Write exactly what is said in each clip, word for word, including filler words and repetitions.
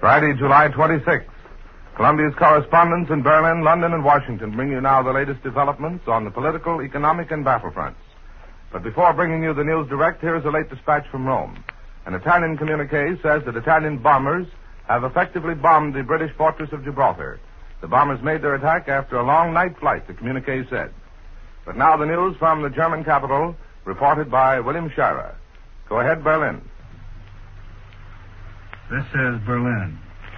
Friday, July twenty-sixth. Columbia's correspondents in Berlin, London, and Washington bring you now the latest developments on the political, economic, and battle fronts. But before bringing you the news direct, here is a late dispatch from Rome. An Italian communique says that Italian bombers have effectively bombed the British fortress of Gibraltar. The bombers made their attack after a long night flight, the communique said. But now the news from the German capital, reported by William Shira. Go ahead, Berlin. This is Berlin.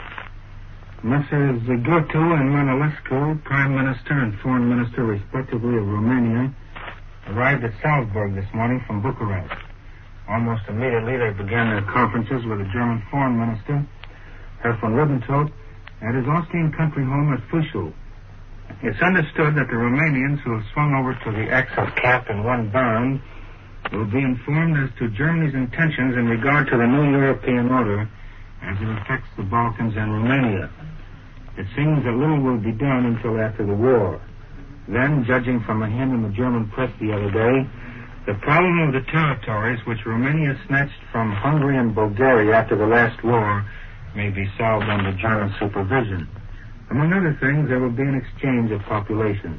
Messrs. Gheorghiu and Manolescu, Prime Minister and Foreign Minister, respectively, of Romania, arrived at Salzburg this morning from Bucharest. Almost immediately, they began their conferences with the German Foreign Minister, Herr von Ribbentrop, at his Austrian country home at Fuschl. It's understood that the Romanians who have swung over to the Axis cap in one bound will be informed as to Germany's intentions in regard to the new European order as it affects the Balkans and Romania. It seems that little will be done until after the war. Then, judging from a hint in the German press the other day, the problem of the territories which Romania snatched from Hungary and Bulgaria after the last war may be solved under German supervision. Among other things, there will be an exchange of populations.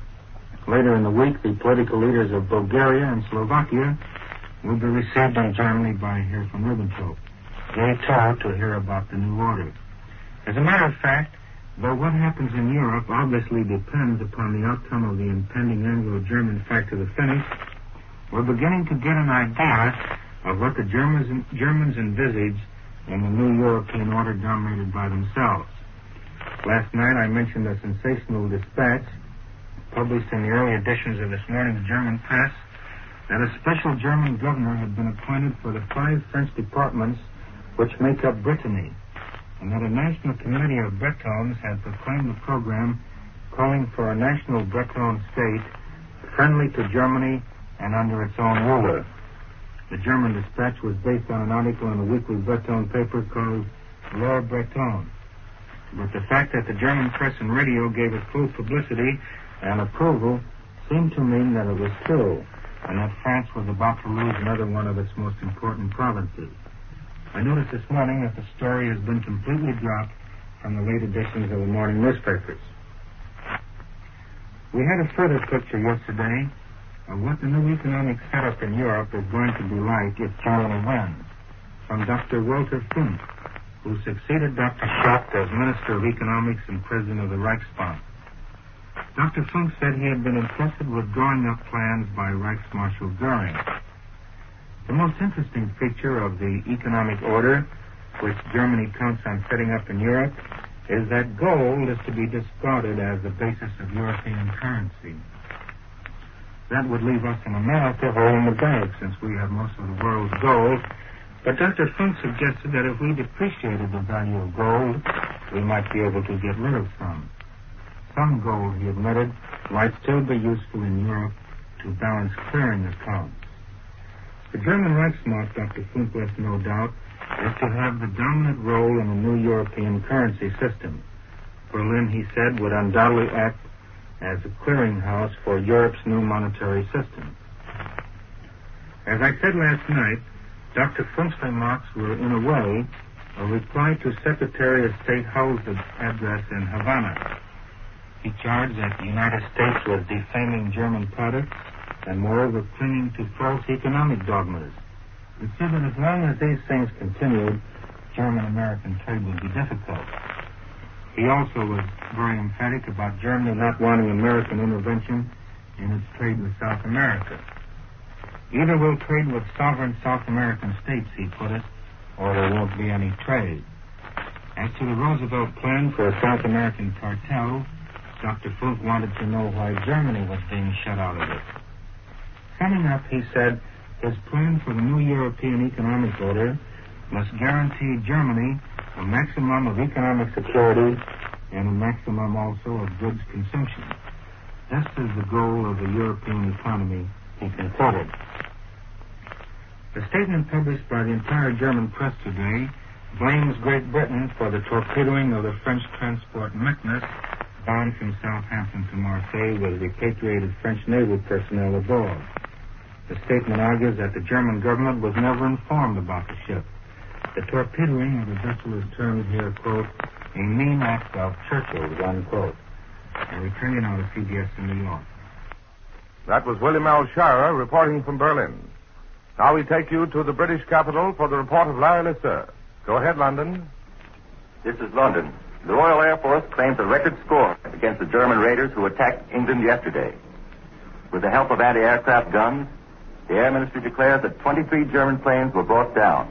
Later in the week, the political leaders of Bulgaria and Slovakia will be received in Germany by Herr von Ribbentrop. They too to hear about the new order. As a matter of fact, though what happens in Europe obviously depends upon the outcome of the impending Anglo-German fight to the finish, we're beginning to get an idea of what the Germans, Germans envisage in the new European order dominated by themselves. Last night I mentioned a sensational dispatch published in the early editions of this morning's German press that a special German governor had been appointed for the five French departments which make up Brittany, and that a national committee of Bretons had proclaimed a program calling for a national Breton state friendly to Germany and under its own ruler. The German dispatch was based on an article in a weekly Breton paper called L'Heure Breton. But the fact that the German press and radio gave it full publicity and approval seemed to mean that it was true, and that France was about to lose another one of its most important provinces. I noticed this morning that the story has been completely dropped from the late editions of the morning newspapers. We had a further picture yesterday of what the new economic setup in Europe is going to be like if Germany wins, from Doctor Walter Funk, who succeeded Doctor Schacht as Minister of Economics and President of the Reichsbank. Doctor Funk said he had been entrusted with drawing up plans by Reichsmarshal Goering. The most interesting feature of the economic order which Germany counts on setting up in Europe is that gold is to be discarded as the basis of European currency. That would leave us in America holding the bag since we have most of the world's gold. But Doctor Funk suggested that if we depreciated the value of gold, we might be able to get rid of some. Some gold, he admitted, might still be useful in Europe to balance clearing accounts. The German Reichsmark, Doctor Funk left no doubt, is to have the dominant role in the new European currency system. Berlin, he said, would undoubtedly act as a clearinghouse for Europe's new monetary system. As I said last night, Doctor Funk's remarks were, in a way, a reply to Secretary of State Hull's address in Havana. He charged that the United States was defaming German products and moreover clinging to false economic dogmas. He said that as long as these things continued, German-American trade would be difficult. He also was very emphatic about Germany not wanting American intervention in its trade with South America. Either we'll trade with sovereign South American states, he put it, or there won't be any trade. As to the Roosevelt plan for a South American cartel, Doctor Funk wanted to know why Germany was being shut out of it. Summing up, he said, his plan for the new European economic order must guarantee Germany a maximum of economic security and a maximum also of goods consumption. This is the goal of the European economy, he concluded. The statement published by the entire German press today blames Great Britain for the torpedoing of the French transport Meknes bound from Southampton to Marseille with repatriated French naval personnel aboard. The statement argues that the German government was never informed about the ship. The torpedoing of the vessel is termed here, quote, a mean act of Churchill's, unquote. I return you now to C B S in New York. That was William L. Shirer reporting from Berlin. Now we take you to the British capital for the report of Larry Lasser. Go ahead, London. This is London. The Royal Air Force claims a record score against the German raiders who attacked England yesterday. With the help of anti-aircraft guns, the Air Ministry declares that twenty-three German planes were brought down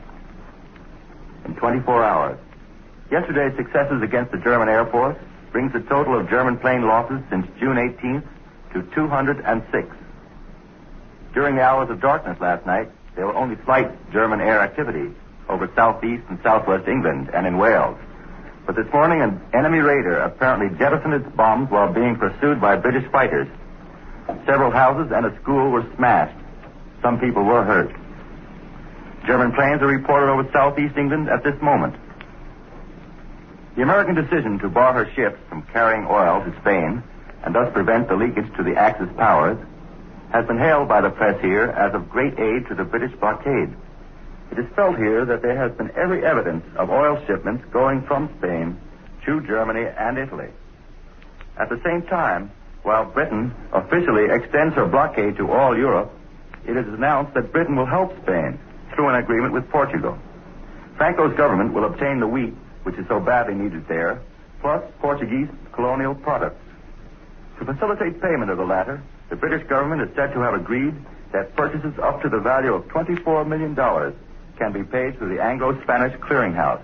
in twenty-four hours. Yesterday's successes against the German Air Force brings the total of German plane losses since June eighteenth to two hundred six. During the hours of darkness last night, there were only slight German air activity over southeast and southwest England and in Wales. But this morning, an enemy raider apparently jettisoned its bombs while being pursued by British fighters. Several houses and a school were smashed. Some people were hurt. German planes are reported over southeast England at this moment. The American decision to bar her ships from carrying oil to Spain and thus prevent the leakage to the Axis powers has been hailed by the press here as of great aid to the British blockade. It is felt here that there has been every evidence of oil shipments going from Spain to Germany and Italy. At the same time, while Britain officially extends her blockade to all Europe, it is announced that Britain will help Spain through an agreement with Portugal. Franco's government will obtain the wheat, which is so badly needed there, plus Portuguese colonial products. To facilitate payment of the latter, the British government is said to have agreed that purchases up to the value of twenty-four million dollars can be paid through the Anglo-Spanish clearinghouse.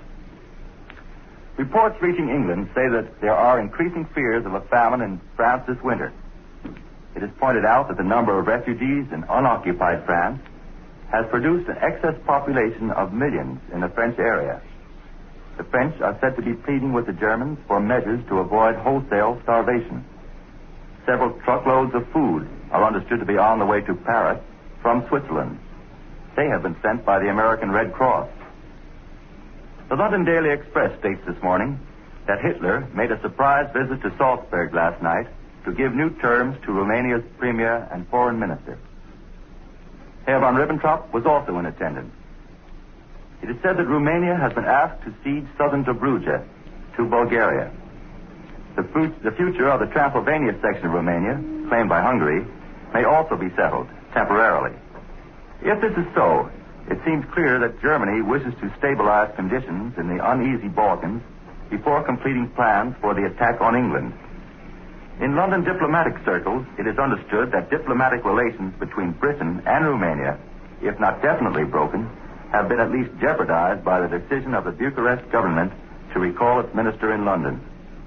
Reports reaching England say that there are increasing fears of a famine in France this winter. It is pointed out that the number of refugees in unoccupied France has produced an excess population of millions in the French area. The French are said to be pleading with the Germans for measures to avoid wholesale starvation. Several truckloads of food are understood to be on the way to Paris from Switzerland. They have been sent by the American Red Cross. The London Daily Express states this morning that Hitler made a surprise visit to Salzburg last night to give new terms to Romania's premier and foreign minister. Herr von Ribbentrop was also in attendance. It is said that Romania has been asked to cede southern Dobruja to Bulgaria. The, fu- the future of the Transylvania section of Romania, claimed by Hungary, may also be settled temporarily. If this is so, it seems clear that Germany wishes to stabilize conditions in the uneasy Balkans before completing plans for the attack on England. In London diplomatic circles, it is understood that diplomatic relations between Britain and Romania, if not definitely broken, have been at least jeopardized by the decision of the Bucharest government to recall its minister in London.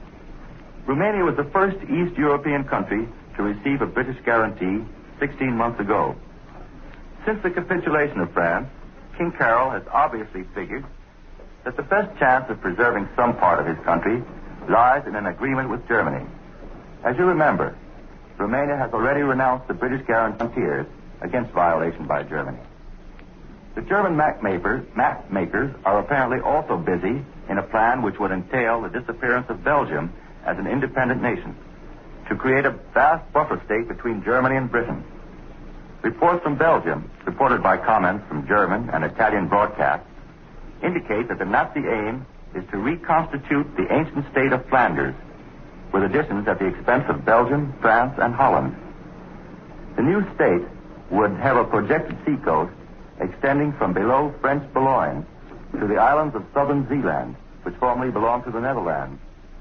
Romania was the first East European country to receive a British guarantee sixteen months ago. Since the capitulation of France, King Carol has obviously figured that the best chance of preserving some part of his country lies in an agreement with Germany. As you remember, Romania has already renounced the British guarantees against violation by Germany. The German map makers, map makers are apparently also busy in a plan which would entail the disappearance of Belgium as an independent nation, to create a vast buffer state between Germany and Britain. Reports from Belgium, reported by comments from German and Italian broadcasts, indicate that the Nazi aim is to reconstitute the ancient state of Flanders, with additions at the expense of Belgium, France, and Holland. The new state would have a projected seacoast extending from below French Boulogne to the islands of southern Zeeland, which formerly belonged to the Netherlands.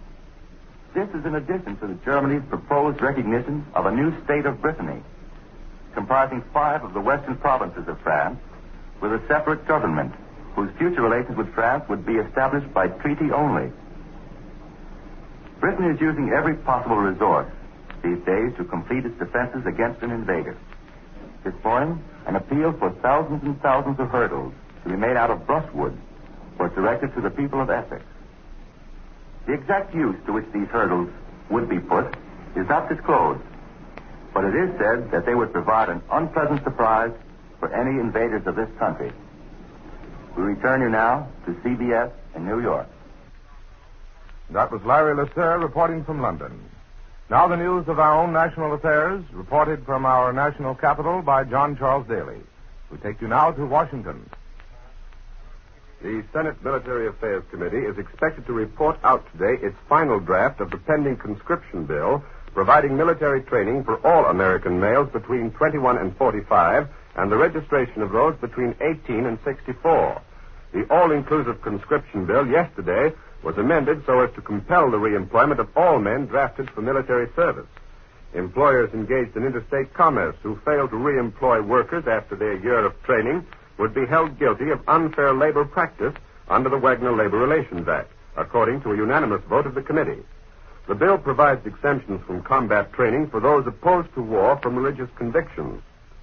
This is in addition to the Germany's proposed recognition of a new state of Brittany, comprising five of the western provinces of France, with a separate government, whose future relations with France would be established by treaty only. Britain is using every possible resource these days to complete its defenses against an invader. This morning, an appeal for thousands and thousands of hurdles to be made out of brushwood was directed to the people of Essex. The exact use to which these hurdles would be put is not disclosed, but it is said that they would provide an unpleasant surprise for any invaders of this country. We return you now to C B S in New York. That was Larry Lasser reporting from London. Now the news of our own national affairs, reported from our national capital by John Charles Daly. We take you now to Washington. The Senate Military Affairs Committee is expected to report out today its final draft of the pending conscription bill, providing military training for all American males between twenty-one and forty-five, and the registration of those between eighteen and sixty-four. The all-inclusive conscription bill yesterday was amended so as to compel the reemployment of all men drafted for military service. Employers engaged in interstate commerce who failed to reemploy workers after their year of training would be held guilty of unfair labor practice under the Wagner Labor Relations Act, according to a unanimous vote of the committee. The bill provides exemptions from combat training for those opposed to war from religious convictions.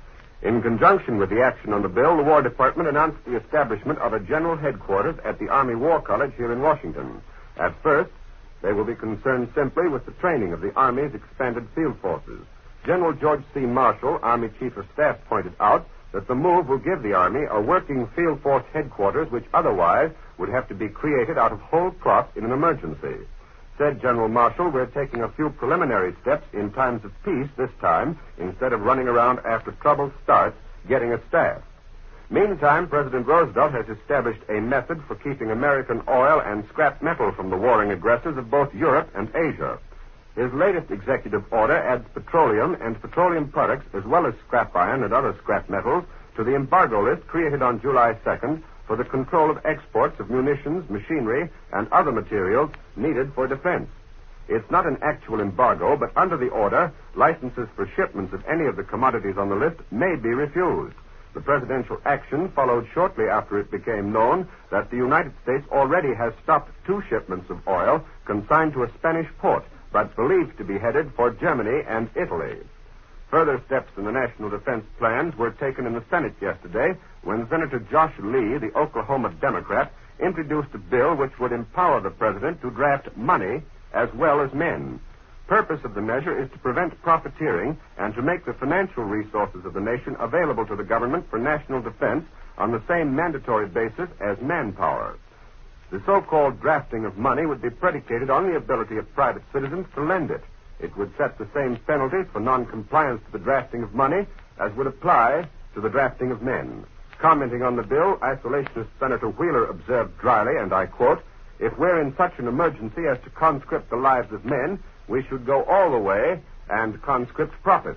In conjunction with the action on the bill, the War Department announced the establishment of a general headquarters at the Army War College here in Washington. At first, they will be concerned simply with the training of the Army's expanded field forces. General George C. Marshall, Army Chief of Staff, pointed out that the move will give the Army a working field force headquarters which otherwise would have to be created out of whole cloth in an emergency. Said General Marshall, we're taking a few preliminary steps in times of peace this time, instead of running around after trouble starts getting a staff. Meantime, President Roosevelt has established a method for keeping American oil and scrap metal from the warring aggressors of both Europe and Asia. His latest executive order adds petroleum and petroleum products, as well as scrap iron and other scrap metals, to the embargo list created on July second for the control of exports of munitions, machinery, and other materials needed for defense. It's not an actual embargo, but under the order, licenses for shipments of any of the commodities on the list may be refused. The presidential action followed shortly after it became known that the United States already has stopped two shipments of oil consigned to a Spanish port, but believed to be headed for Germany and Italy. Further steps in the national defense plans were taken in the Senate yesterday when Senator Josh Lee, the Oklahoma Democrat, introduced a bill which would empower the president to draft money as well as men. Purpose of the measure is to prevent profiteering and to make the financial resources of the nation available to the government for national defense on the same mandatory basis as manpower. The so-called drafting of money would be predicated on the ability of private citizens to lend it. It would set the same penalties for noncompliance to the drafting of money as would apply to the drafting of men. Commenting on the bill, isolationist Senator Wheeler observed dryly, and I quote, "If we're in such an emergency as to conscript the lives of men, we should go all the way and conscript profits."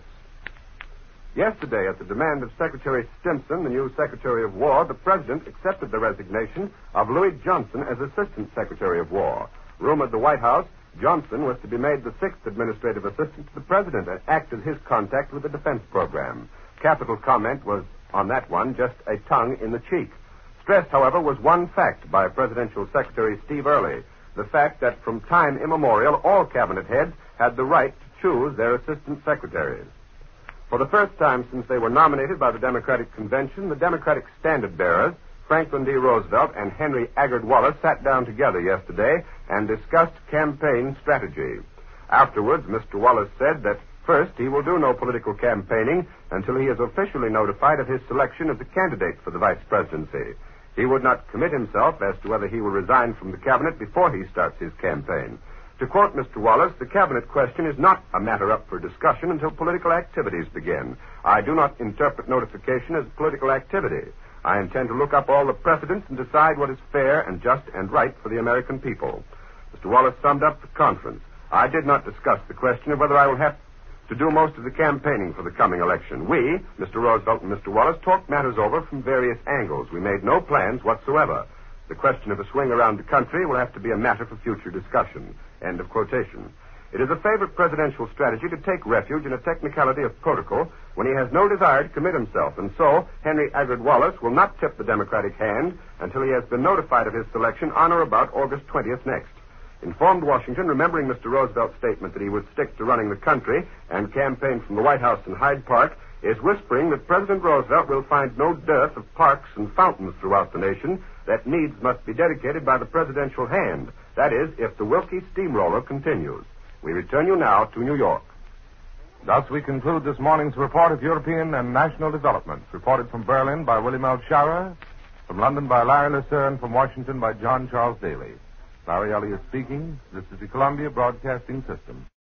Yesterday, at the demand of Secretary Stimson, the new Secretary of War, the President accepted the resignation of Louis Johnson as Assistant Secretary of War. Rumored the White House, Johnson was to be made the sixth administrative assistant to the President and act as his contact with the defense program. Capital comment was, on that one, just a tongue in the cheek. Stressed, however, was one fact by Presidential Secretary Steve Early, the fact that from time immemorial, all cabinet heads had the right to choose their assistant secretaries. For the first time since they were nominated by the Democratic Convention, the Democratic standard-bearers, Franklin D. Roosevelt and Henry Aggard Wallace, sat down together yesterday and discussed campaign strategy. Afterwards, Mister Wallace said that first he will do no political campaigning until he is officially notified of his selection as a candidate for the vice presidency. He would not commit himself as to whether he will resign from the cabinet before he starts his campaign. To quote Mister Wallace, the cabinet question is not a matter up for discussion until political activities begin. I do not interpret notification as political activity. I intend to look up all the precedents and decide what is fair and just and right for the American people. Mister Wallace summed up the conference. I did not discuss the question of whether I will have to do most of the campaigning for the coming election. We, Mister Roosevelt and Mister Wallace, talked matters over from various angles. We made no plans whatsoever. The question of a swing around the country will have to be a matter for future discussion. End of quotation. It is a favorite presidential strategy to take refuge in a technicality of protocol when he has no desire to commit himself, and so Henry Aggard Wallace will not tip the Democratic hand until he has been notified of his selection on or about August twentieth next. Informed Washington, remembering Mister Roosevelt's statement that he would stick to running the country and campaign from the White House in Hyde Park, is whispering that President Roosevelt will find no dearth of parks and fountains throughout the nation that needs must be dedicated by the presidential hand. That is, if the Wilkie steamroller continues. We return you now to New York. Thus we conclude this morning's report of European and national developments, reported from Berlin by William L. Schauer, from London by Larry Lasser, and from Washington by John Charles Daly. Larry Elliott speaking. This is the Columbia Broadcasting System.